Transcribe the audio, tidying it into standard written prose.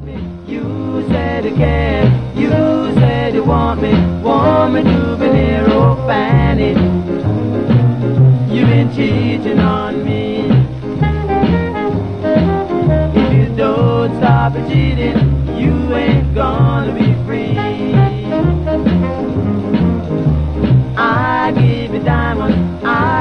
You said you care, you said you want me to be near, oh Fanny. You've been cheating on me. If you don't stop cheating, you ain't gonna be free. I give you diamonds, I